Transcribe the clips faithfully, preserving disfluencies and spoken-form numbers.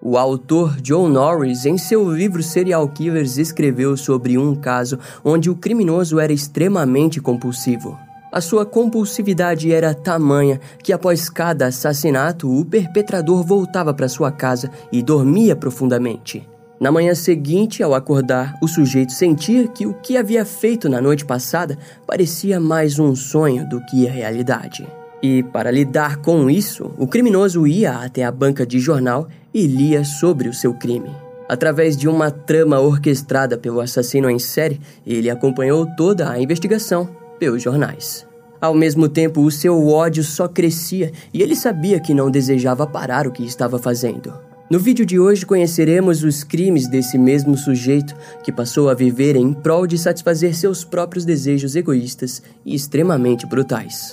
O autor Joe Norris, em seu livro Serial Killers, escreveu sobre um caso onde o criminoso era extremamente compulsivo. A sua compulsividade era tamanha que após cada assassinato, o perpetrador voltava para sua casa e dormia profundamente. Na manhã seguinte, ao acordar, o sujeito sentia que o que havia feito na noite passada parecia mais um sonho do que a realidade. E, para lidar com isso, o criminoso ia até a banca de jornal e lia sobre o seu crime. Através de uma trama orquestrada pelo assassino em série, ele acompanhou toda a investigação pelos jornais. Ao mesmo tempo, o seu ódio só crescia e ele sabia que não desejava parar o que estava fazendo. No vídeo de hoje conheceremos os crimes desse mesmo sujeito que passou a viver em prol de satisfazer seus próprios desejos egoístas e extremamente brutais.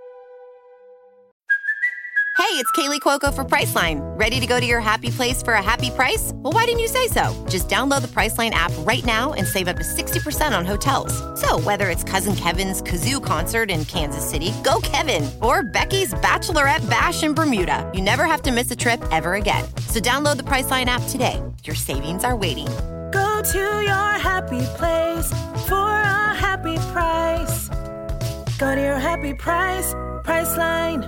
Hey, it's Kaylee Cuoco for Priceline. Ready to go to your happy place for a happy price? Well, why didn't you say so? Just download the Priceline app right now and save up to sixty percent on hotels. So whether it's Cousin Kevin's Kazoo Concert in Kansas City, go Kevin, or Becky's Bachelorette Bash in Bermuda, you never have to miss a trip ever again. So download the Priceline app today. Your savings are waiting. Go to your happy place for a happy price. Go to your happy price, Priceline.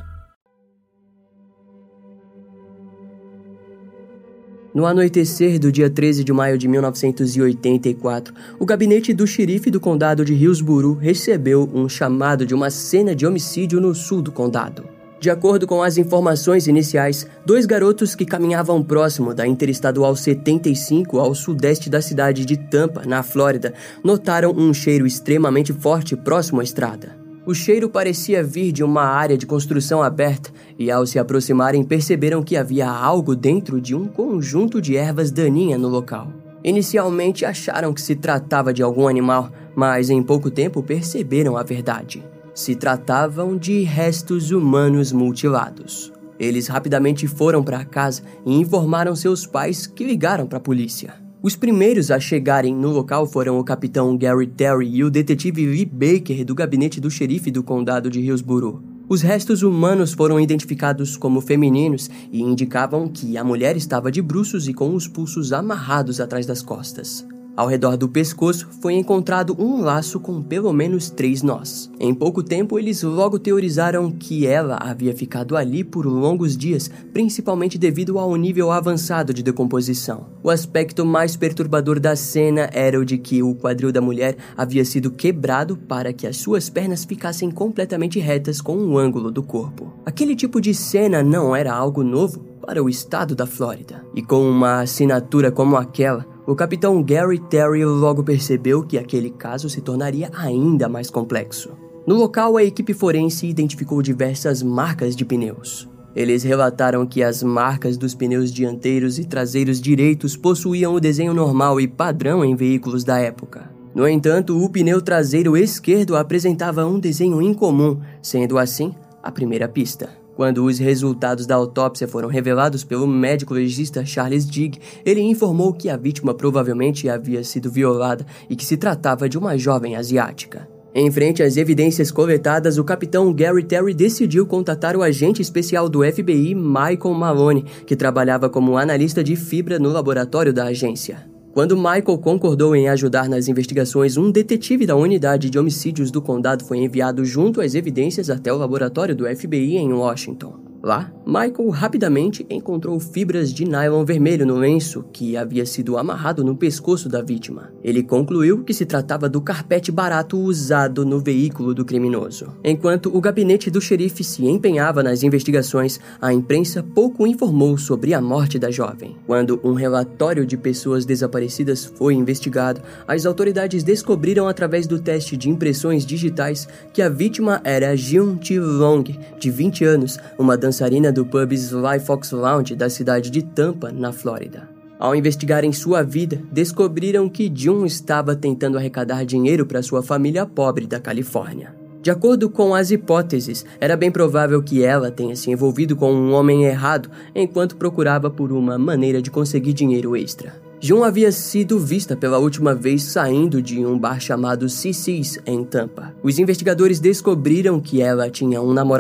No anoitecer do dia treze de maio de mil novecentos e oitenta e quatro, o gabinete do xerife do condado de Hillsborough recebeu um chamado de uma cena de homicídio no sul do condado. De acordo com as informações iniciais, dois garotos que caminhavam próximo da Interestadual setenta e cinco ao sudeste da cidade de Tampa, na Flórida, notaram um cheiro extremamente forte próximo à estrada. O cheiro parecia vir de uma área de construção aberta e, ao se aproximarem, perceberam que havia algo dentro de um conjunto de ervas daninhas no local. Inicialmente acharam que se tratava de algum animal, mas em pouco tempo perceberam a verdade. Se tratavam de restos humanos mutilados. Eles rapidamente foram para casa e informaram seus pais, que ligaram para a polícia. Os primeiros a chegarem no local foram o capitão Gary Terry e o detetive Lee Baker do gabinete do xerife do condado de Hillsborough. Os restos humanos foram identificados como femininos e indicavam que a mulher estava de bruços e com os pulsos amarrados atrás das costas. Ao redor do pescoço foi encontrado um laço com pelo menos três nós. Em pouco tempo, eles logo teorizaram que ela havia ficado ali por longos dias, principalmente devido ao nível avançado de decomposição. O aspecto mais perturbador da cena era o de que o quadril da mulher havia sido quebrado para que as suas pernas ficassem completamente retas com o ângulo do corpo. Aquele tipo de cena não era algo novo para o estado da Flórida. E com uma assinatura como aquela, o capitão Gary Terry logo percebeu que aquele caso se tornaria ainda mais complexo. No local, a equipe forense identificou diversas marcas de pneus. Eles relataram que as marcas dos pneus dianteiros e traseiros direitos possuíam o desenho normal e padrão em veículos da época. No entanto, o pneu traseiro esquerdo apresentava um desenho incomum, sendo assim a primeira pista. Quando os resultados da autópsia foram revelados pelo médico legista Charles Digg, ele informou que a vítima provavelmente havia sido violada e que se tratava de uma jovem asiática. Em frente às evidências coletadas, o capitão Gary Terry decidiu contatar o agente especial do F B I, Michael Maloney, que trabalhava como analista de fibra no laboratório da agência. Quando Michael concordou em ajudar nas investigações, um detetive da unidade de homicídios do condado foi enviado junto às evidências até o laboratório do F B I em Washington. Lá, Michael rapidamente encontrou fibras de nylon vermelho no lenço que havia sido amarrado no pescoço da vítima. Ele concluiu que se tratava do carpete barato usado no veículo do criminoso. Enquanto o gabinete do xerife se empenhava nas investigações, a imprensa pouco informou sobre a morte da jovem. Quando um relatório de pessoas desaparecidas foi investigado, as autoridades descobriram através do teste de impressões digitais que a vítima era June T. Long, de vinte anos, uma dançarina do pub Sly Fox Lounge da cidade de Tampa, na Flórida. Ao investigarem sua vida, descobriram que June estava tentando arrecadar dinheiro para sua família pobre da Califórnia. De acordo com as hipóteses, era bem provável que ela tenha se envolvido com um homem errado enquanto procurava por uma maneira de conseguir dinheiro extra. June havia sido vista pela última vez saindo de um bar chamado C C's em Tampa. Os investigadores descobriram que ela tinha um namorado,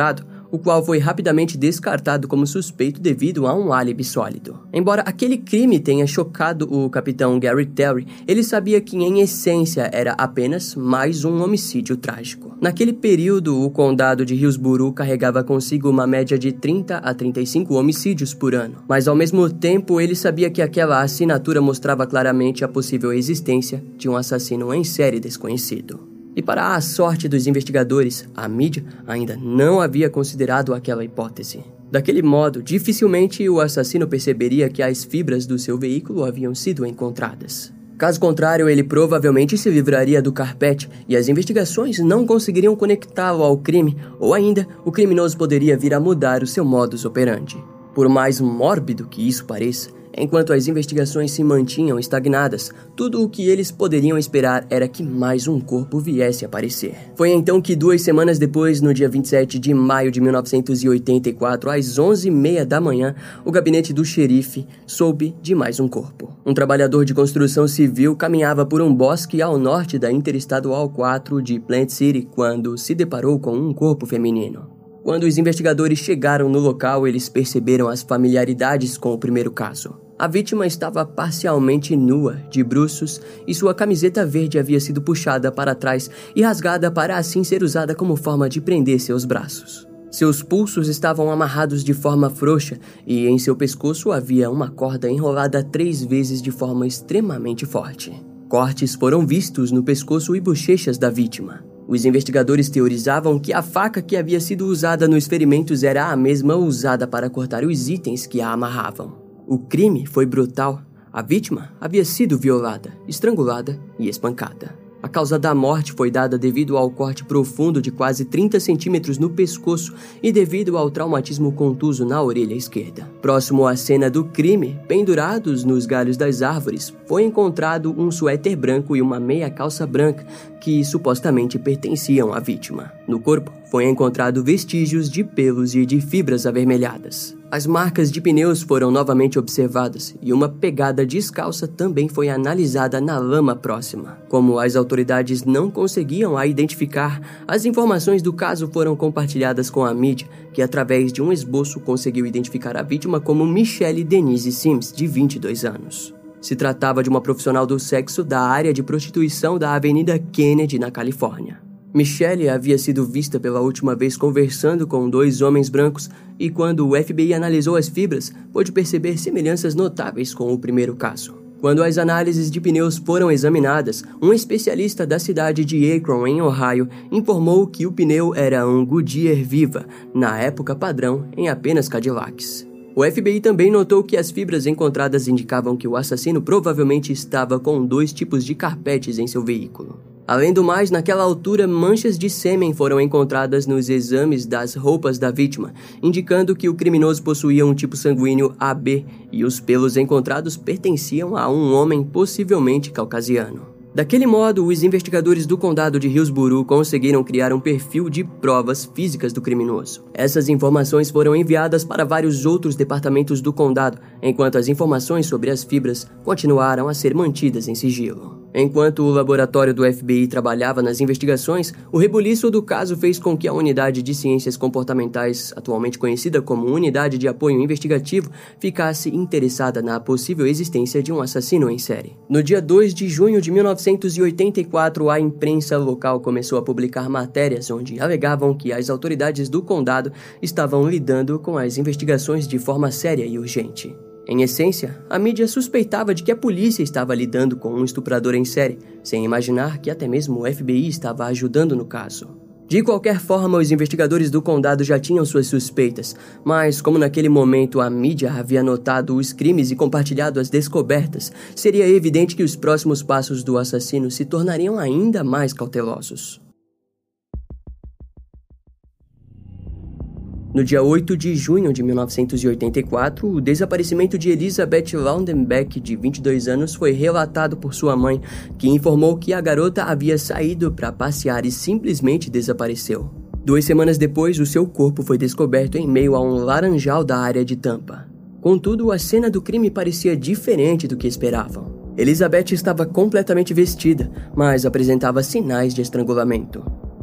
o qual foi rapidamente descartado como suspeito devido a um álibi sólido. Embora aquele crime tenha chocado o capitão Gary Terry, ele sabia que em essência era apenas mais um homicídio trágico. Naquele período, o condado de Hillsborough carregava consigo uma média de trinta a trinta e cinco homicídios por ano, mas ao mesmo tempo ele sabia que aquela assinatura mostrava claramente a possível existência de um assassino em série desconhecido. E para a sorte dos investigadores, a mídia ainda não havia considerado aquela hipótese. Daquele modo, dificilmente o assassino perceberia que as fibras do seu veículo haviam sido encontradas. Caso contrário, ele provavelmente se livraria do carpete e as investigações não conseguiriam conectá-lo ao crime, ou ainda, o criminoso poderia vir a mudar o seu modus operandi. Por mais mórbido que isso pareça, enquanto as investigações se mantinham estagnadas, tudo o que eles poderiam esperar era que mais um corpo viesse a aparecer. Foi então que duas semanas depois, no dia vinte e sete de maio de mil novecentos e oitenta e quatro, às onze e meia da manhã, o gabinete do xerife soube de mais um corpo. Um trabalhador de construção civil caminhava por um bosque ao norte da Interestadual quatro de Plant City quando se deparou com um corpo feminino. Quando os investigadores chegaram no local, eles perceberam as familiaridades com o primeiro caso. A vítima estava parcialmente nua, de bruços, e sua camiseta verde havia sido puxada para trás e rasgada para assim ser usada como forma de prender seus braços. Seus pulsos estavam amarrados de forma frouxa e em seu pescoço havia uma corda enrolada três vezes de forma extremamente forte. Cortes foram vistos no pescoço e bochechas da vítima. Os investigadores teorizavam que a faca que havia sido usada nos ferimentos era a mesma usada para cortar os itens que a amarravam. O crime foi brutal. A vítima havia sido violada, estrangulada e espancada. A causa da morte foi dada devido ao corte profundo de quase trinta centímetros no pescoço e devido ao traumatismo contuso na orelha esquerda. Próximo à cena do crime, pendurados nos galhos das árvores, foi encontrado um suéter branco e uma meia calça branca que supostamente pertenciam à vítima. No corpo, foi encontrado vestígios de pelos e de fibras avermelhadas. As marcas de pneus foram novamente observadas e uma pegada descalça também foi analisada na lama próxima. Como as autoridades não conseguiam a identificar, as informações do caso foram compartilhadas com a mídia, que através de um esboço conseguiu identificar a vítima como Michelle Denise Sims, de vinte e dois anos. Se tratava de uma profissional do sexo da área de prostituição da Avenida Kennedy, na Califórnia. Michelle havia sido vista pela última vez conversando com dois homens brancos e quando o F B I analisou as fibras, pôde perceber semelhanças notáveis com o primeiro caso. Quando as análises de pneus foram examinadas, um especialista da cidade de Akron, em Ohio, informou que o pneu era um Goodyear Viva, na época padrão em apenas Cadillacs. O F B I também notou que as fibras encontradas indicavam que o assassino provavelmente estava com dois tipos de carpetes em seu veículo. Além do mais, naquela altura, manchas de sêmen foram encontradas nos exames das roupas da vítima, indicando que o criminoso possuía um tipo sanguíneo A B e os pelos encontrados pertenciam a um homem possivelmente caucasiano. Daquele modo, os investigadores do condado de Hillsborough conseguiram criar um perfil de provas físicas do criminoso. Essas informações foram enviadas para vários outros departamentos do condado, enquanto as informações sobre as fibras continuaram a ser mantidas em sigilo. Enquanto o laboratório do F B I trabalhava nas investigações, o rebuliço do caso fez com que a Unidade de Ciências Comportamentais, atualmente conhecida como Unidade de Apoio Investigativo, ficasse interessada na possível existência de um assassino em série. No dia dois de junho de mil novecentos e oitenta e quatro, a imprensa local começou a publicar matérias onde alegavam que as autoridades do condado estavam lidando com as investigações de forma séria e urgente. Em essência, a mídia suspeitava de que a polícia estava lidando com um estuprador em série, sem imaginar que até mesmo o F B I estava ajudando no caso. De qualquer forma, os investigadores do condado já tinham suas suspeitas, mas como naquele momento a mídia havia notado os crimes e compartilhado as descobertas, seria evidente que os próximos passos do assassino se tornariam ainda mais cautelosos. No dia oito de junho de mil novecentos e oitenta e quatro, o desaparecimento de Elizabeth Laudenbeck, de vinte e dois anos, foi relatado por sua mãe, que informou que a garota havia saído para passear e simplesmente desapareceu. Duas semanas depois, o seu corpo foi descoberto em meio a um laranjal da área de Tampa. Contudo, a cena do crime parecia diferente do que esperavam. Elizabeth estava completamente vestida, mas apresentava sinais de estrangulamento.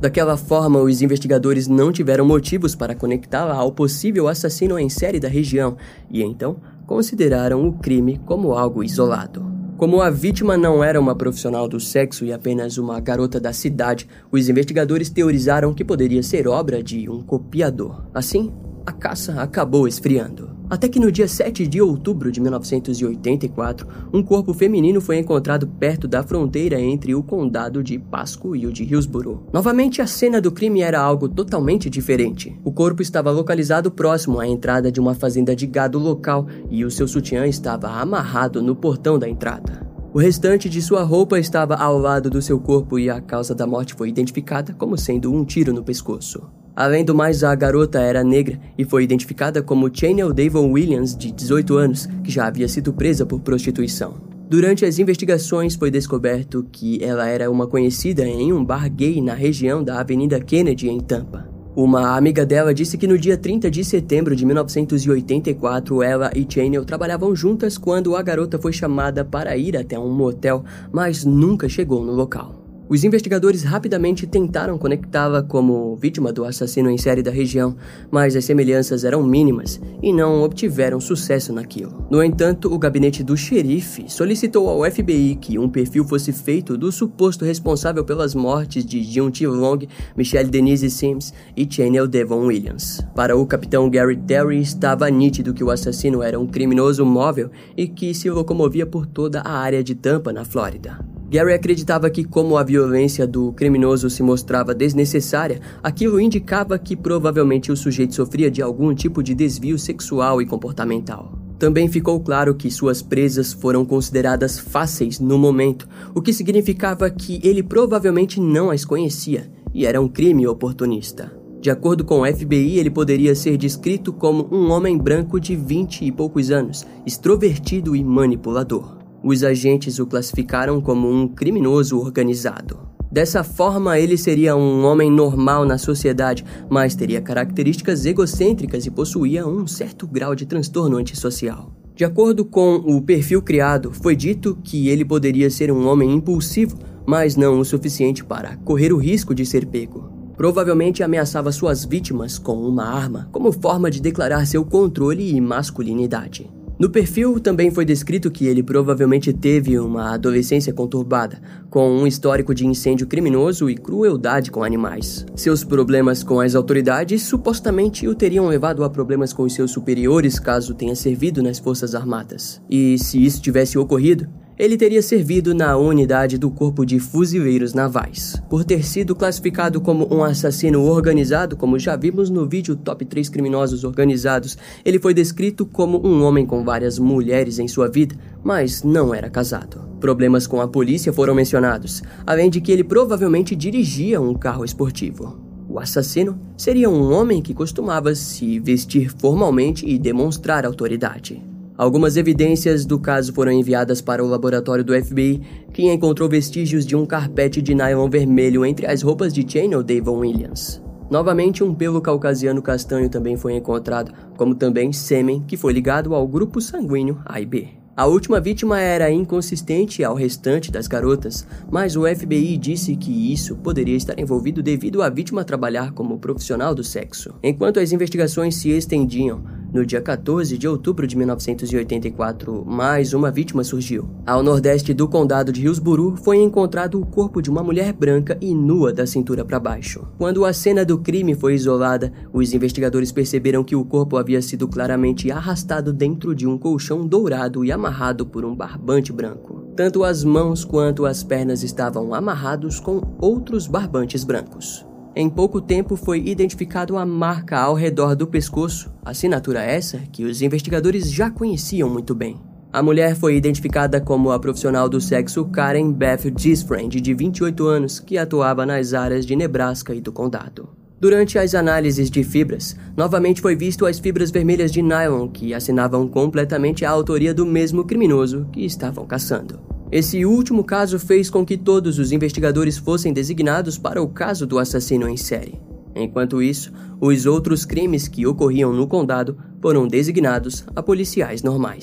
Daquela forma, os investigadores não tiveram motivos para conectá-la ao possível assassino em série da região e então consideraram o crime como algo isolado. Como a vítima não era uma profissional do sexo e apenas uma garota da cidade, os investigadores teorizaram que poderia ser obra de um copiador. Assim, a caça acabou esfriando. Até que no dia sete de outubro de mil novecentos e oitenta e quatro, um corpo feminino foi encontrado perto da fronteira entre o condado de Pasco e o de Hillsborough. Novamente, a cena do crime era algo totalmente diferente. O corpo estava localizado próximo à entrada de uma fazenda de gado local e o seu sutiã estava amarrado no portão da entrada. O restante de sua roupa estava ao lado do seu corpo e a causa da morte foi identificada como sendo um tiro no pescoço. Além do mais, a garota era negra e foi identificada como Chanel Devon Williams, de dezoito anos, que já havia sido presa por prostituição. Durante as investigações, foi descoberto que ela era uma conhecida em um bar gay na região da Avenida Kennedy, em Tampa. Uma amiga dela disse que no dia trinta de setembro de mil novecentos e oitenta e quatro, ela e Chanel trabalhavam juntas quando a garota foi chamada para ir até um motel, mas nunca chegou no local. Os investigadores rapidamente tentaram conectá-la como vítima do assassino em série da região, mas as semelhanças eram mínimas e não obtiveram sucesso naquilo. No entanto, o gabinete do xerife solicitou ao F B I que um perfil fosse feito do suposto responsável pelas mortes de June T. Long, Michelle Denise Sims e Chanel Devon Williams. Para o capitão Gary Terry, estava nítido que o assassino era um criminoso móvel e que se locomovia por toda a área de Tampa, na Flórida. Gary acreditava que, como a violência do criminoso se mostrava desnecessária, aquilo indicava que provavelmente o sujeito sofria de algum tipo de desvio sexual e comportamental. Também ficou claro que suas presas foram consideradas fáceis no momento, o que significava que ele provavelmente não as conhecia e era um crime oportunista. De acordo com o F B I, ele poderia ser descrito como um homem branco de vinte e poucos anos, extrovertido e manipulador. Os agentes o classificaram como um criminoso organizado. Dessa forma, ele seria um homem normal na sociedade, mas teria características egocêntricas e possuía um certo grau de transtorno antissocial. De acordo com o perfil criado, foi dito que ele poderia ser um homem impulsivo, mas não o suficiente para correr o risco de ser pego. Provavelmente ameaçava suas vítimas com uma arma, como forma de declarar seu controle e masculinidade. No perfil também foi descrito que ele provavelmente teve uma adolescência conturbada, com um histórico de incêndio criminoso e crueldade com animais. Seus problemas com as autoridades supostamente o teriam levado a problemas com os seus superiores caso tenha servido nas Forças Armadas. E se isso tivesse ocorrido, ele teria servido na unidade do Corpo de Fuzileiros Navais. Por ter sido classificado como um assassino organizado, como já vimos no vídeo Top três Criminosos Organizados, ele foi descrito como um homem com várias mulheres em sua vida, mas não era casado. Problemas com a polícia foram mencionados, além de que ele provavelmente dirigia um carro esportivo. O assassino seria um homem que costumava se vestir formalmente e demonstrar autoridade. Algumas evidências do caso foram enviadas para o laboratório do F B I, que encontrou vestígios de um carpete de nylon vermelho entre as roupas de Chanel Devon Williams. Novamente, um pelo caucasiano castanho também foi encontrado, como também sêmen que foi ligado ao grupo sanguíneo A e B. A última vítima era inconsistente ao restante das garotas, mas o F B I disse que isso poderia estar envolvido devido à vítima trabalhar como profissional do sexo. Enquanto as investigações se estendiam, no dia quatorze de outubro de mil novecentos e oitenta e quatro, mais uma vítima surgiu. Ao nordeste do condado de Hillsborough, foi encontrado o corpo de uma mulher branca e nua da cintura para baixo. Quando a cena do crime foi isolada, os investigadores perceberam que o corpo havia sido claramente arrastado dentro de um colchão dourado e amarrado por um barbante branco. Tanto as mãos quanto as pernas estavam amarrados com outros barbantes brancos. Em pouco tempo foi identificado a marca ao redor do pescoço, assinatura essa que os investigadores já conheciam muito bem. A mulher foi identificada como a profissional do sexo Karen Beth Gisfriend, de vinte e oito anos, que atuava nas áreas de Nebraska e do condado. Durante as análises de fibras, novamente foi visto as fibras vermelhas de nylon que assinavam completamente a autoria do mesmo criminoso que estavam caçando. Esse último caso fez com que todos os investigadores fossem designados para o caso do assassino em série. Enquanto isso, os outros crimes que ocorriam no condado foram designados a policiais normais.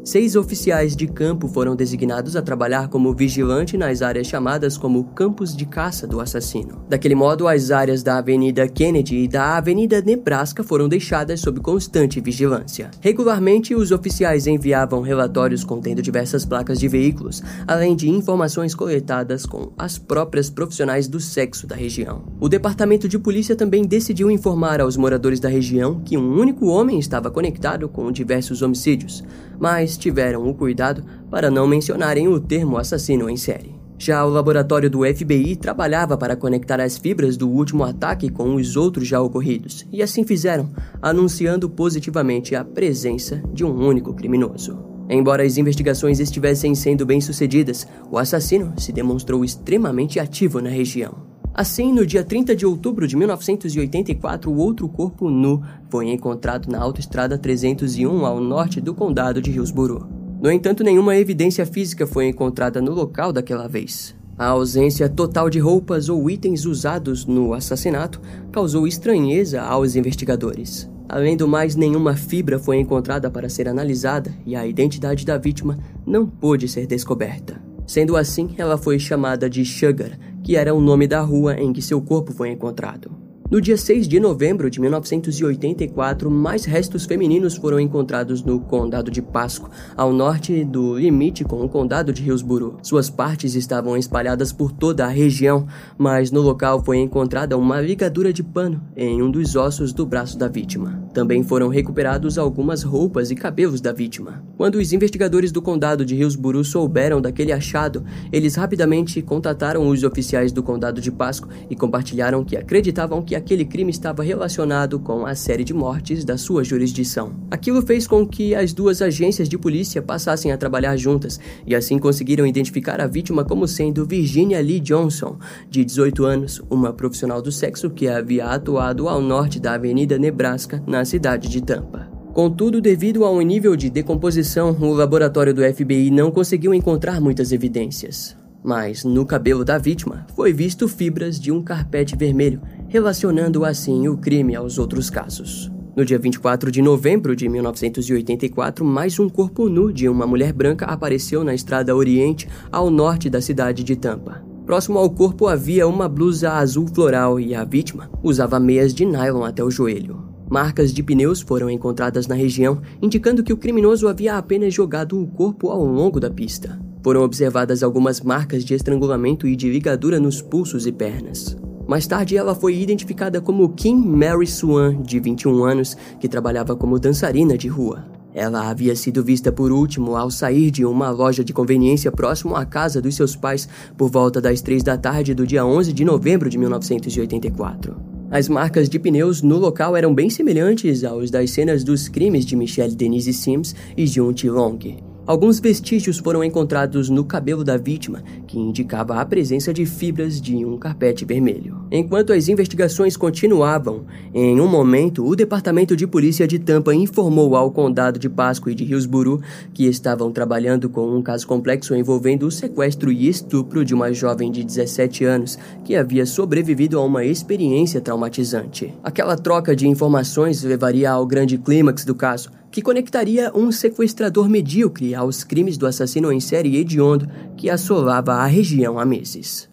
Seis oficiais de campo foram designados a trabalhar como vigilante nas áreas chamadas como campos de caça do assassino. Daquele modo, as áreas da Avenida Kennedy e da Avenida Nebraska foram deixadas sob constante vigilância. Regularmente, os oficiais enviavam relatórios contendo diversas placas de veículos, além de informações coletadas com as próprias profissionais do sexo da região. O Departamento de Polícia também decidiu informar aos moradores da região que um único homem estava conectado com diversos homicídios, mas tiveram o cuidado para não mencionarem o termo assassino em série. Já o laboratório do F B I trabalhava para conectar as fibras do último ataque com os outros já ocorridos, e assim fizeram, anunciando positivamente a presença de um único criminoso. Embora as investigações estivessem sendo bem-sucedidas, o assassino se demonstrou extremamente ativo na região. Assim, no dia trinta de outubro de mil novecentos e oitenta e quatro, o outro corpo nu foi encontrado na autoestrada trezentos e um ao norte do condado de Hillsborough. No entanto, nenhuma evidência física foi encontrada no local daquela vez. A ausência total de roupas ou itens usados no assassinato causou estranheza aos investigadores. Além do mais, nenhuma fibra foi encontrada para ser analisada e a identidade da vítima não pôde ser descoberta. Sendo assim, ela foi chamada de Sugar, que era o nome da rua em que seu corpo foi encontrado. No dia seis de novembro de mil novecentos e oitenta e quatro, mais restos femininos foram encontrados no condado de Pasco, ao norte do limite com o condado de Hillsborough. Suas partes estavam espalhadas por toda a região, mas no local foi encontrada uma ligadura de pano em um dos ossos do braço da vítima. Também foram recuperados algumas roupas e cabelos da vítima. Quando os investigadores do condado de Hillsborough souberam daquele achado, eles rapidamente contataram os oficiais do condado de Pasco e compartilharam que acreditavam que aquele crime estava relacionado com a série de mortes da sua jurisdição. Aquilo fez com que as duas agências de polícia passassem a trabalhar juntas e assim conseguiram identificar a vítima como sendo Virginia Lee Johnson, de dezoito anos, uma profissional do sexo que havia atuado ao norte da Avenida Nebraska, na cidade de Tampa. Contudo, devido a um nível de decomposição, o laboratório do F B I não conseguiu encontrar muitas evidências. Mas, no cabelo da vítima, foi visto fibras de um carpete vermelho, relacionando assim o crime aos outros casos. No dia vinte e quatro de novembro de mil novecentos e oitenta e quatro, mais um corpo nu de uma mulher branca apareceu na estrada Oriente, ao norte da cidade de Tampa. Próximo ao corpo havia uma blusa azul floral e a vítima usava meias de nylon até o joelho. Marcas de pneus foram encontradas na região, indicando que o criminoso havia apenas jogado o corpo ao longo da pista. Foram observadas algumas marcas de estrangulamento e de ligadura nos pulsos e pernas. Mais tarde, ela foi identificada como Kim Mary Swan, de vinte e um anos, que trabalhava como dançarina de rua. Ela havia sido vista por último ao sair de uma loja de conveniência próximo à casa dos seus pais por volta das três da tarde do dia onze de novembro de mil novecentos e oitenta e quatro. As marcas de pneus no local eram bem semelhantes aos das cenas dos crimes de Michelle Denise Sims e Jun Long. Alguns vestígios foram encontrados no cabelo da vítima, que indicava a presença de fibras de um carpete vermelho. Enquanto as investigações continuavam, em um momento, o Departamento de Polícia de Tampa informou ao condado de Pasco e de Hillsborough que estavam trabalhando com um caso complexo envolvendo o sequestro e estupro de uma jovem de dezessete anos que havia sobrevivido a uma experiência traumatizante. Aquela troca de informações levaria ao grande clímax do caso, que conectaria um sequestrador medíocre aos crimes do assassino em série hediondo que assolava a região há meses.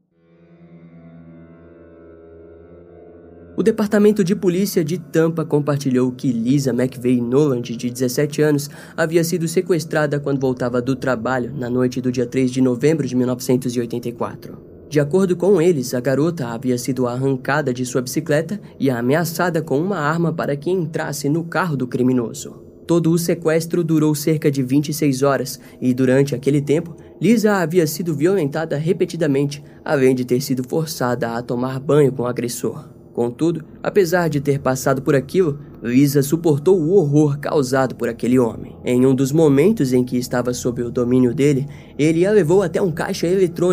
O Departamento de Polícia de Tampa compartilhou que Lisa McVeigh Noland, de dezessete anos, havia sido sequestrada quando voltava do trabalho na noite do dia três de novembro de mil novecentos e oitenta e quatro. De acordo com eles, a garota havia sido arrancada de sua bicicleta e ameaçada com uma arma para que entrasse no carro do criminoso. Todo o sequestro durou cerca de vinte e seis horas e, durante aquele tempo, Lisa havia sido violentada repetidamente, além de ter sido forçada a tomar banho com o agressor. Contudo, apesar de ter passado por aquilo, Lisa suportou o horror causado por aquele homem. Em um dos momentos em que estava sob o domínio dele, ele a levou até um caixa eletrônico,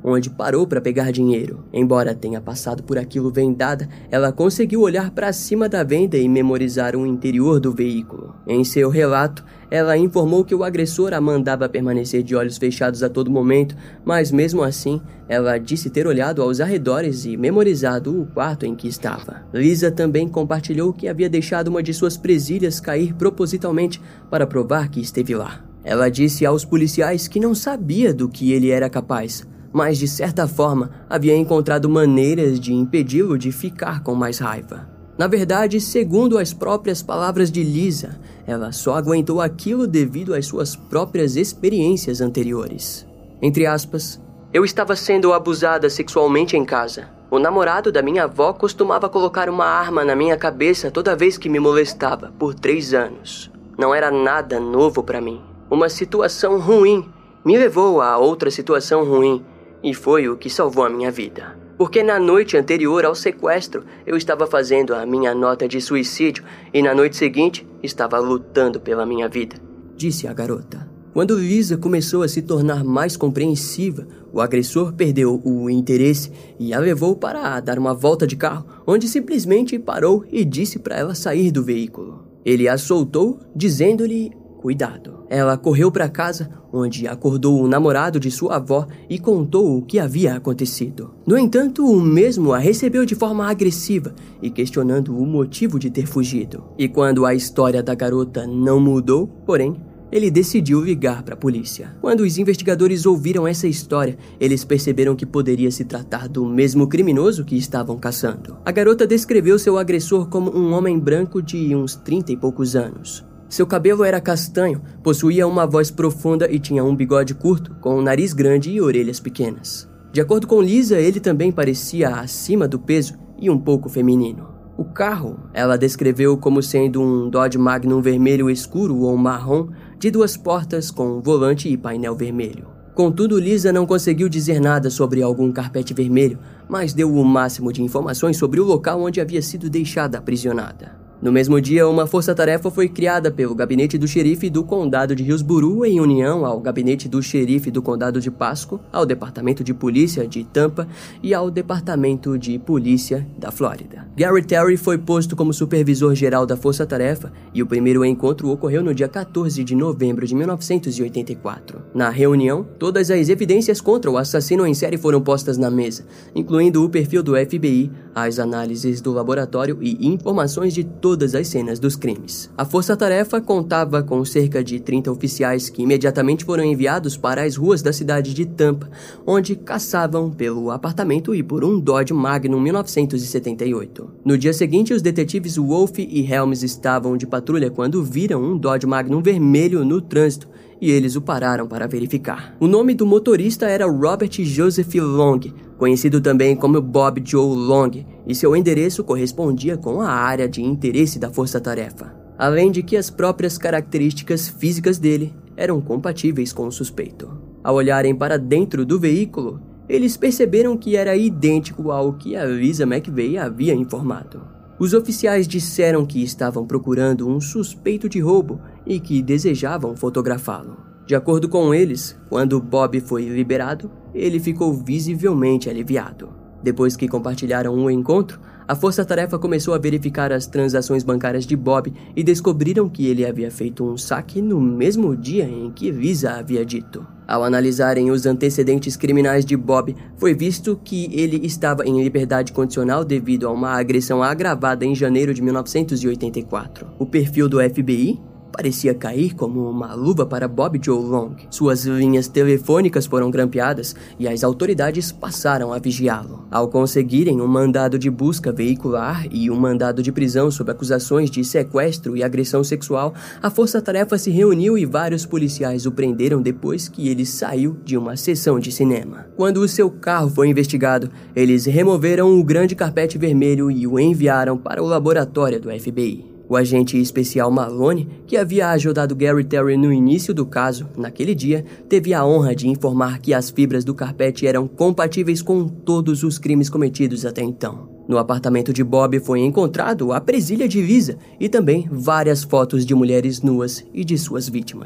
onde parou para pegar dinheiro. Embora tenha passado por aquilo vendada, ela conseguiu olhar para cima da venda e memorizar o interior do veículo. Em seu relato, ela informou que o agressor a mandava permanecer de olhos fechados a todo momento, mas mesmo assim, ela disse ter olhado aos arredores e memorizado o quarto em que estava. Lisa também compartilhou que havia deixado uma de suas presilhas cair propositalmente para provar que esteve lá. Ela disse aos policiais que não sabia do que ele era capaz, mas de certa forma havia encontrado maneiras de impedi-lo de ficar com mais raiva. Na verdade, segundo as próprias palavras de Lisa, ela só aguentou aquilo devido às suas próprias experiências anteriores. Entre aspas, eu estava sendo abusada sexualmente em casa. O namorado da minha avó costumava colocar uma arma na minha cabeça toda vez que me molestava, por três anos. Não era nada novo para mim. Uma situação ruim me levou a outra situação ruim e foi o que salvou a minha vida. Porque na noite anterior ao sequestro, eu estava fazendo a minha nota de suicídio e na noite seguinte estava lutando pela minha vida, disse a garota. Quando Lisa começou a se tornar mais compreensiva, o agressor perdeu o interesse e a levou para dar uma volta de carro, onde simplesmente parou e disse para ela sair do veículo. Ele a soltou, dizendo-lhe cuidado. Ela correu para casa, onde acordou o namorado de sua avó e contou o que havia acontecido. No entanto, o mesmo a recebeu de forma agressiva e questionando o motivo de ter fugido. E quando a história da garota não mudou, porém, ele decidiu ligar para a polícia. Quando os investigadores ouviram essa história, eles perceberam que poderia se tratar do mesmo criminoso que estavam caçando. A garota descreveu seu agressor como um homem branco de uns trinta e poucos anos. Seu cabelo era castanho, possuía uma voz profunda e tinha um bigode curto, com um nariz grande e orelhas pequenas. De acordo com Lisa, ele também parecia acima do peso e um pouco feminino. O carro, ela descreveu como sendo um Dodge Magnum vermelho escuro ou marrom, de duas portas com volante e painel vermelho. Contudo, Lisa não conseguiu dizer nada sobre algum carpete vermelho, mas deu o máximo de informações sobre o local onde havia sido deixada aprisionada. No mesmo dia, uma força-tarefa foi criada pelo gabinete do xerife do condado de Hillsborough em união ao gabinete do xerife do condado de Pasco, ao departamento de polícia de Tampa e ao departamento de polícia da Flórida. Gary Terry foi posto como supervisor geral da força-tarefa e o primeiro encontro ocorreu no dia quatorze de novembro de mil novecentos e oitenta e quatro. Na reunião, todas as evidências contra o assassino em série foram postas na mesa, incluindo o perfil do F B I, as análises do laboratório e informações de todas as cenas dos crimes. A força-tarefa contava com cerca de trinta oficiais que imediatamente foram enviados para as ruas da cidade de Tampa, onde caçavam pelo apartamento e por um Dodge Magnum mil novecentos e setenta e oito. No dia seguinte, os detetives Wolf e Helms estavam de patrulha quando viram um Dodge Magnum vermelho no trânsito e eles o pararam para verificar. O nome do motorista era Robert Joseph Long, conhecido também como Bob Joe Long, e seu endereço correspondia com a área de interesse da força-tarefa, além de que as próprias características físicas dele eram compatíveis com o suspeito. Ao olharem para dentro do veículo, eles perceberam que era idêntico ao que a Lisa McVeigh havia informado. Os oficiais disseram que estavam procurando um suspeito de roubo e que desejavam fotografá-lo. De acordo com eles, quando Bob foi liberado, ele ficou visivelmente aliviado. Depois que compartilharam o encontro, a força-tarefa começou a verificar as transações bancárias de Bob e descobriram que ele havia feito um saque no mesmo dia em que Lisa havia dito. Ao analisarem os antecedentes criminais de Bob, foi visto que ele estava em liberdade condicional devido a uma agressão agravada em janeiro de mil novecentos e oitenta e quatro. O perfil do F B I parecia cair como uma luva para Bob Joe Long. Suas linhas telefônicas foram grampeadas e as autoridades passaram a vigiá-lo. Ao conseguirem um mandado de busca veicular e um mandado de prisão sob acusações de sequestro e agressão sexual, a força-tarefa se reuniu e vários policiais o prenderam depois que ele saiu de uma sessão de cinema. Quando o seu carro foi investigado, eles removeram o grande carpete vermelho e o enviaram para o laboratório do F B I. O agente especial Malone, que havia ajudado Gary Terry no início do caso, naquele dia, teve a honra de informar que as fibras do carpete eram compatíveis com todos os crimes cometidos até então. No apartamento de Bob foi encontrado a presilha de Lisa e também várias fotos de mulheres nuas e de suas vítimas.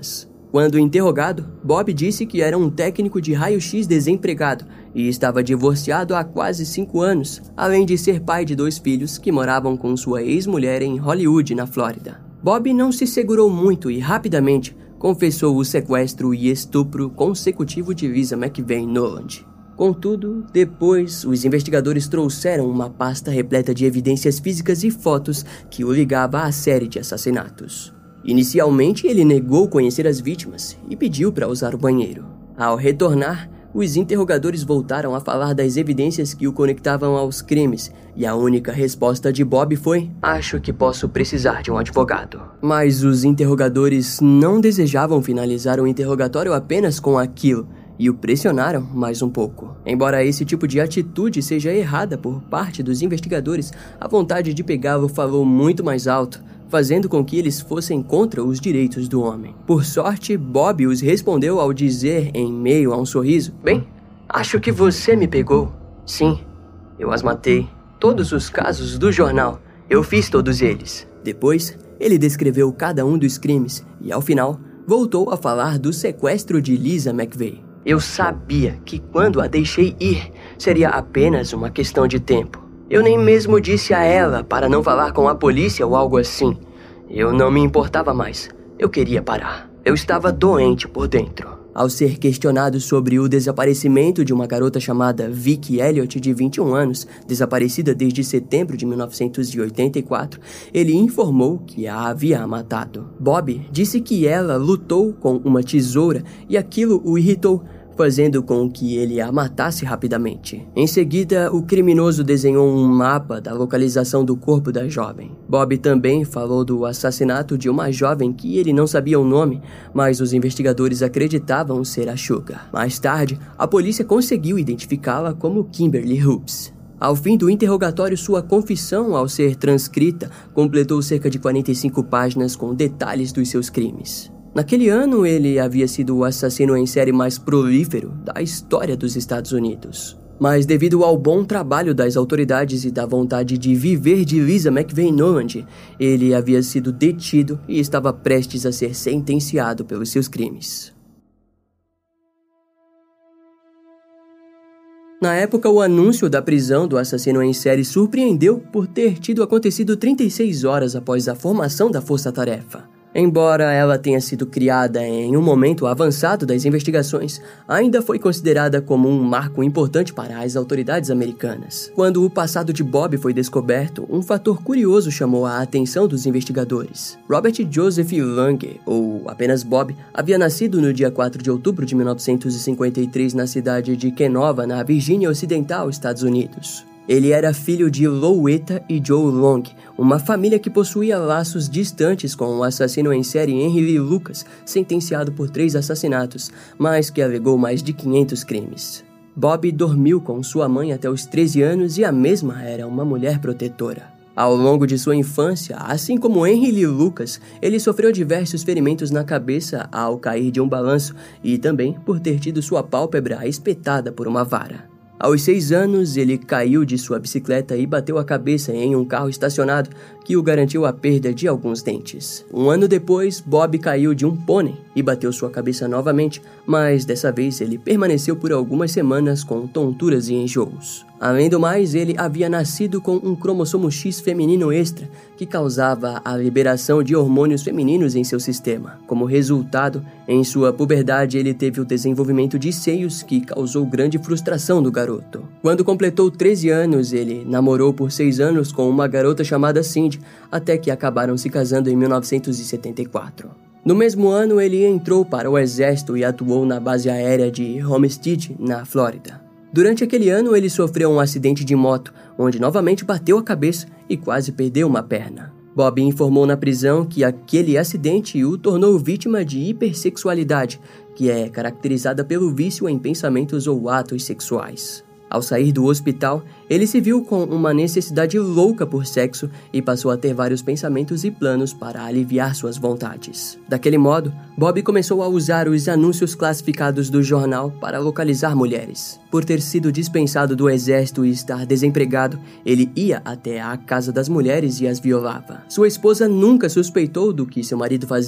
Quando interrogado, Bob disse que era um técnico de raio-x desempregado e estava divorciado há quase cinco anos, além de ser pai de dois filhos que moravam com sua ex-mulher em Hollywood, na Flórida. Bob não se segurou muito e rapidamente confessou o sequestro e estupro consecutivo de Lisa McVeigh Noland. Contudo, depois, os investigadores trouxeram uma pasta repleta de evidências físicas e fotos que o ligava à série de assassinatos. Inicialmente, ele negou conhecer as vítimas e pediu para usar o banheiro. Ao retornar, os interrogadores voltaram a falar das evidências que o conectavam aos crimes, e a única resposta de Bob foi: "Acho que posso precisar de um advogado." Mas os interrogadores não desejavam finalizar o interrogatório apenas com aquilo, e o pressionaram mais um pouco. Embora esse tipo de atitude seja errada por parte dos investigadores, a vontade de pegá-lo falou muito mais alto, fazendo com que eles fossem contra os direitos do homem. Por sorte, Bob os respondeu ao dizer, em meio a um sorriso: "Bem, acho que você me pegou. Sim, eu as matei. Todos os casos do jornal, eu fiz todos eles." Depois, ele descreveu cada um dos crimes e, ao final, voltou a falar do sequestro de Lisa McVeigh. "Eu sabia que quando a deixei ir, seria apenas uma questão de tempo. Eu nem mesmo disse a ela para não falar com a polícia ou algo assim. Eu não me importava mais. Eu queria parar. Eu estava doente por dentro." Ao ser questionado sobre o desaparecimento de uma garota chamada Vicky Elliott, de vinte e um anos, desaparecida desde setembro de mil novecentos e oitenta e quatro, ele informou que a havia matado. Bob disse que ela lutou com uma tesoura e aquilo o irritou, fazendo com que ele a matasse rapidamente. Em seguida, o criminoso desenhou um mapa da localização do corpo da jovem. Bob também falou do assassinato de uma jovem que ele não sabia o nome, mas os investigadores acreditavam ser a Sugar. Mais tarde, a polícia conseguiu identificá-la como Kimberly Hoops. Ao fim do interrogatório, sua confissão, ao ser transcrita, completou cerca de quarenta e cinco páginas com detalhes dos seus crimes. Naquele ano, ele havia sido o assassino em série mais prolífero da história dos Estados Unidos. Mas devido ao bom trabalho das autoridades e da vontade de viver de Lisa McVeigh Noland, ele havia sido detido e estava prestes a ser sentenciado pelos seus crimes. Na época, o anúncio da prisão do assassino em série surpreendeu por ter tido acontecido trinta e seis horas após a formação da Força-Tarefa. Embora ela tenha sido criada em um momento avançado das investigações, ainda foi considerada como um marco importante para as autoridades americanas. Quando o passado de Bob foi descoberto, um fator curioso chamou a atenção dos investigadores. Robert Joseph Lange, ou apenas Bob, havia nascido no dia quatro de outubro de mil novecentos e cinquenta e três na cidade de Kenova, na Virgínia Ocidental, Estados Unidos. Ele era filho de Louetta e Joe Long, uma família que possuía laços distantes com o assassino em série Henry Lee Lucas, sentenciado por três assassinatos, mas que alegou mais de quinhentos crimes. Bob dormiu com sua mãe até os treze anos e a mesma era uma mulher protetora. Ao longo de sua infância, assim como Henry Lee Lucas, ele sofreu diversos ferimentos na cabeça ao cair de um balanço e também por ter tido sua pálpebra espetada por uma vara. Aos seis anos, ele caiu de sua bicicleta e bateu a cabeça em um carro estacionado, que o garantiu a perda de alguns dentes. Um ano depois, Bob caiu de um pônei e bateu sua cabeça novamente, mas dessa vez ele permaneceu por algumas semanas com tonturas e enjoos. Além do mais, ele havia nascido com um cromossomo X feminino extra, que causava a liberação de hormônios femininos em seu sistema. Como resultado, em sua puberdade ele teve o desenvolvimento de seios que causou grande frustração no garoto. Quando completou treze anos, ele namorou por seis anos com uma garota chamada Cindy, até que acabaram se casando em mil novecentos e setenta e quatro. No mesmo ano, ele entrou para o exército e atuou na base aérea de Homestead, na Flórida. Durante aquele ano, ele sofreu um acidente de moto, onde novamente bateu a cabeça e quase perdeu uma perna. Bob informou na prisão que aquele acidente o tornou vítima de hipersexualidade, que é caracterizada pelo vício em pensamentos ou atos sexuais. Ao sair do hospital, ele se viu com uma necessidade louca por sexo e passou a ter vários pensamentos e planos para aliviar suas vontades. Daquele modo, Bob começou a usar os anúncios classificados do jornal para localizar mulheres. Por ter sido dispensado do exército e estar desempregado, ele ia até a casa das mulheres e as violava. Sua esposa nunca suspeitou do que seu marido fazia,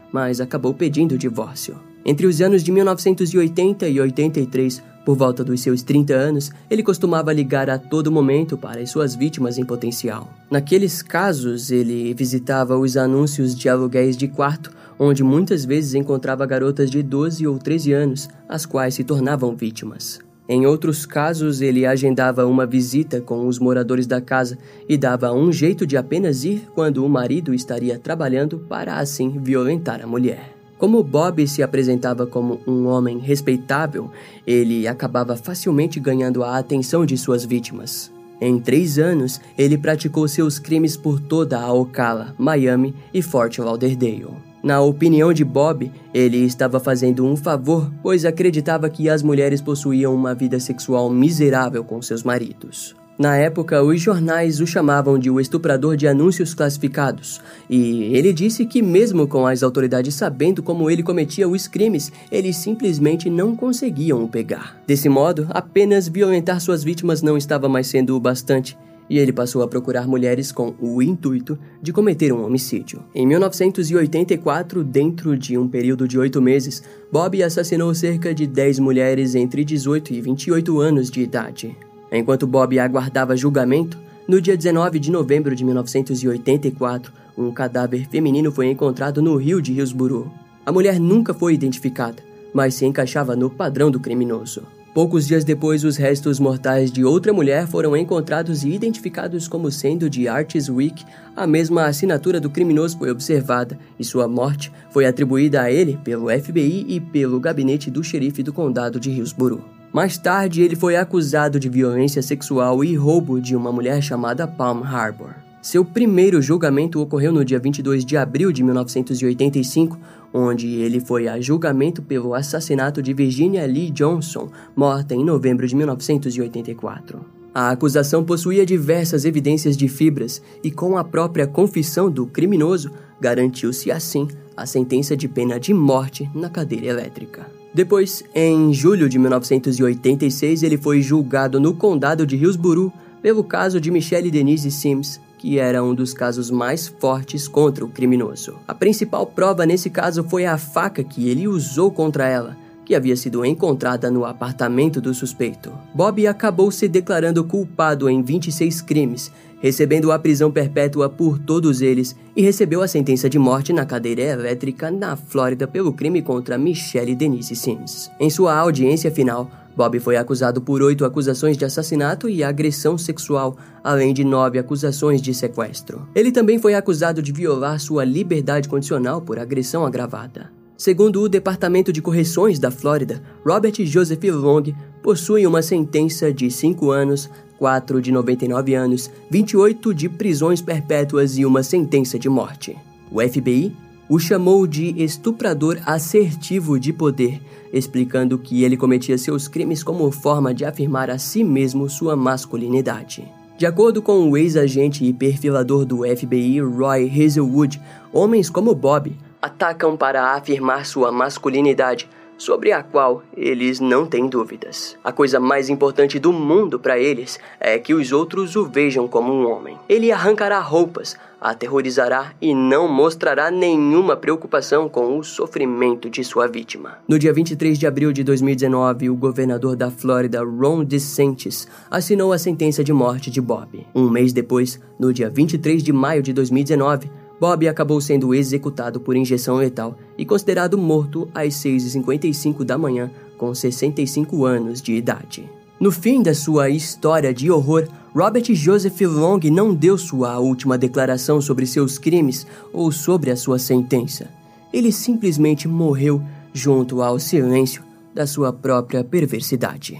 mas acabou pedindo o divórcio. Entre os anos de mil novecentos e oitenta e oitenta e três, por volta dos seus trinta anos, ele costumava ligar a todo momento para as suas vítimas em potencial. Naqueles casos, ele visitava os anúncios de aluguéis de quarto, onde muitas vezes encontrava garotas de doze ou treze anos, as quais se tornavam vítimas. Em outros casos, ele agendava uma visita com os moradores da casa e dava um jeito de apenas ir quando o marido estaria trabalhando para assim violentar a mulher. Como Bob se apresentava como um homem respeitável, ele acabava facilmente ganhando a atenção de suas vítimas. Em três anos, ele praticou seus crimes por toda a Ocala, Miami e Fort Lauderdale. Na opinião de Bob, ele estava fazendo um favor, pois acreditava que as mulheres possuíam uma vida sexual miserável com seus maridos. Na época, os jornais o chamavam de o estuprador de anúncios classificados, e ele disse que mesmo com as autoridades sabendo como ele cometia os crimes, eles simplesmente não conseguiam o pegar. Desse modo, apenas violentar suas vítimas não estava mais sendo o bastante, e ele passou a procurar mulheres com o intuito de cometer um homicídio. Em mil novecentos e oitenta e quatro, dentro de um período de oito meses, Bob assassinou cerca de dez mulheres entre dezoito e vinte e oito anos de idade. Enquanto Bob aguardava julgamento, no dia dezenove de novembro de mil novecentos e oitenta e quatro, um cadáver feminino foi encontrado no rio de Hillsborough. A mulher nunca foi identificada, mas se encaixava no padrão do criminoso. Poucos dias depois, os restos mortais de outra mulher foram encontrados e identificados como sendo de Artis Wick. A mesma assinatura do criminoso foi observada e sua morte foi atribuída a ele pelo F B I e pelo gabinete do xerife do condado de Hillsborough. Mais tarde, ele foi acusado de violência sexual e roubo de uma mulher chamada Palm Harbor. Seu primeiro julgamento ocorreu no dia vinte e dois de abril de mil novecentos e oitenta e cinco, onde ele foi a julgamento pelo assassinato de Virginia Lee Johnson, morta em novembro de mil novecentos e oitenta e quatro. A acusação possuía diversas evidências de fibras e, com a própria confissão do criminoso, garantiu-se assim a sentença de pena de morte na cadeira elétrica. Depois, em julho de mil novecentos e oitenta e seis, ele foi julgado no condado de Hillsborough pelo caso de Michelle Denise Sims, que era um dos casos mais fortes contra o criminoso. A principal prova nesse caso foi a faca que ele usou contra ela, que havia sido encontrada no apartamento do suspeito. Bob acabou se declarando culpado em vinte e seis crimes, recebendo a prisão perpétua por todos eles e recebeu a sentença de morte na cadeira elétrica na Flórida pelo crime contra Michelle Denise Sims. Em sua audiência final, Bob foi acusado por oito acusações de assassinato e agressão sexual, além de nove acusações de sequestro. Ele também foi acusado de violar sua liberdade condicional por agressão agravada. Segundo o Departamento de Correções da Flórida, Robert Joseph Long possui uma sentença de cinco anos, quatro de noventa e nove anos, vinte e oito de prisões perpétuas e uma sentença de morte. O F B I o chamou de estuprador assertivo de poder, explicando que ele cometia seus crimes como forma de afirmar a si mesmo sua masculinidade. De acordo com o ex-agente e perfilador do F B I, Roy Hazelwood, homens como Bob atacam para afirmar sua masculinidade, sobre a qual eles não têm dúvidas. A coisa mais importante do mundo para eles é que os outros o vejam como um homem. Ele arrancará roupas, aterrorizará e não mostrará nenhuma preocupação com o sofrimento de sua vítima. No dia vinte e três de abril de dois mil e dezenove, o governador da Flórida, Ron DeSantis, assinou a sentença de morte de Bob. Um mês depois, no dia vinte e três de maio de dois mil e dezenove, Bob acabou sendo executado por injeção letal e considerado morto às seis e cinquenta e cinco da manhã, com sessenta e cinco anos de idade. No fim da sua história de horror, Robert Joseph Long não deu sua última declaração sobre seus crimes ou sobre a sua sentença. Ele simplesmente morreu junto ao silêncio da sua própria perversidade.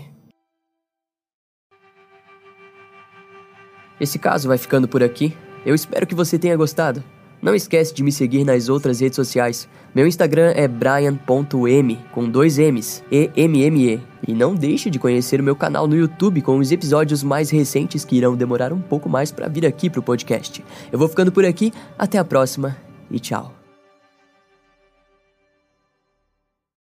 Esse caso vai ficando por aqui. Eu espero que você tenha gostado. Não esquece de me seguir nas outras redes sociais. Meu Instagram é brian ponto m, com dois M's, E M M E. E não deixe de conhecer o meu canal no YouTube com os episódios mais recentes que irão demorar um pouco mais para vir aqui pro podcast. Eu vou ficando por aqui, até a próxima e tchau.